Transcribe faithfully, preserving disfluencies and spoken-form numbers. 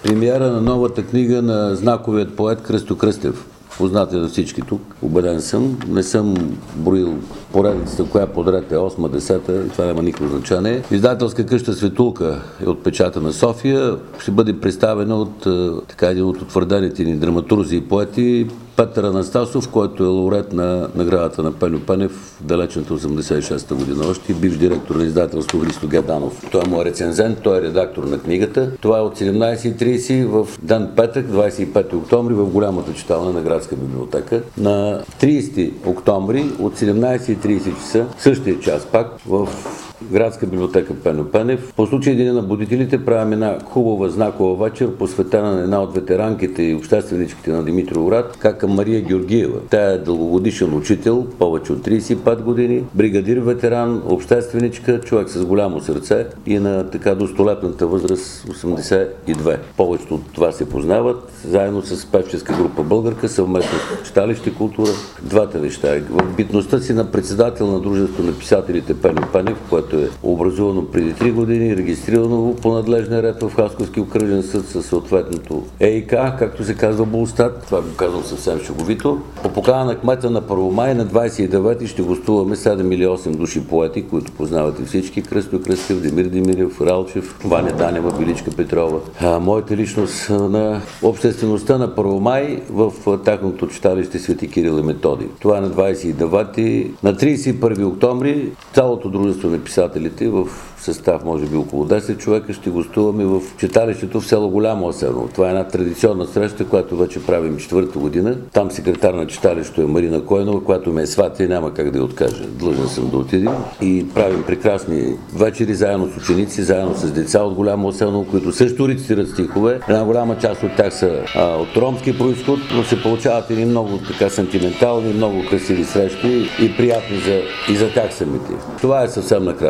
премиера на новата книга на знаковият поет Кръстьо Кръстев. Познат е за всички тук, убеден съм. Не съм броил поредицата, коя подред е осма, десета, и това няма никакво значение. Издателска къща Светулка е от печата на София. Ще бъде представена от така един от утвърдените ни драматурзи и поети Петър Анастасов, който е лауреат на наградата на Пеньо Пенев в далечната осемдесет и шеста година още, бивш директор на издателство Христо Герданов. Той е моят рецензент, той е редактор на книгата. Това е от седемнадесет и тридесет в ден петък, двадесет и пети октомври, в голямата читална на Градска библиотека. На тридесети октомври от седемнадесет и тридесет часа, същия час пак, в Градска библиотека Пеньо Пенев. По случай Деня на будителите правим една хубава знакова вечер, посветена на една от ветеранките и общественичките на Димитровград, кака Мария Георгиева. Тя е дългогодишен учител, повече от тридесет и пет години, бригадир ветеран, общественичка, човек с голямо сърце и на така до столетната възраст осемдесет и две. Повечето от това се познават, заедно с певческа група Българка, съвместно с читалище Култура. Двата неща. В битността си на председател на Дружество на писателите Пеньо Пенев, което е образувано преди три години, регистрирано по надлежния ред в Хасковски окръжен съд със съответното ЕИК, както се казва Булстат. Това го казвам съвсем шеговито. По покана на кмета на Първомай на двадесет и девети ще гостуваме седем или осем души поети, които познавате всички. Кръстьо Кръстев, Демир Демирев, Ралчев, Ваня Данева, Биличка Петрова. А, моята личност на обществеността на Първомай в тяхното читалище Свети Кирил и Методий. Това е на двадесет и девети. На тридесет и първи октомври цялото дружество на писателите в състав, може би около десет човека, ще гостуваме в читалището в село Голямо Асеново. Това е една традиционна среща, която вече правим четвърта година. Там секретар на читалището е Марина Койнова, която ме е сватя и няма как да я откажа. Длъжен съм да отидем и правим прекрасни вечери заедно с ученици, заедно с деца от Голямо Асеново, които също рецитират стихове. Една голяма част от тях са а, от ромски произход, но се получават едни много така сантиментални, много красиви срещи и приятни за, и за тях самите. Това е съвсем накратко.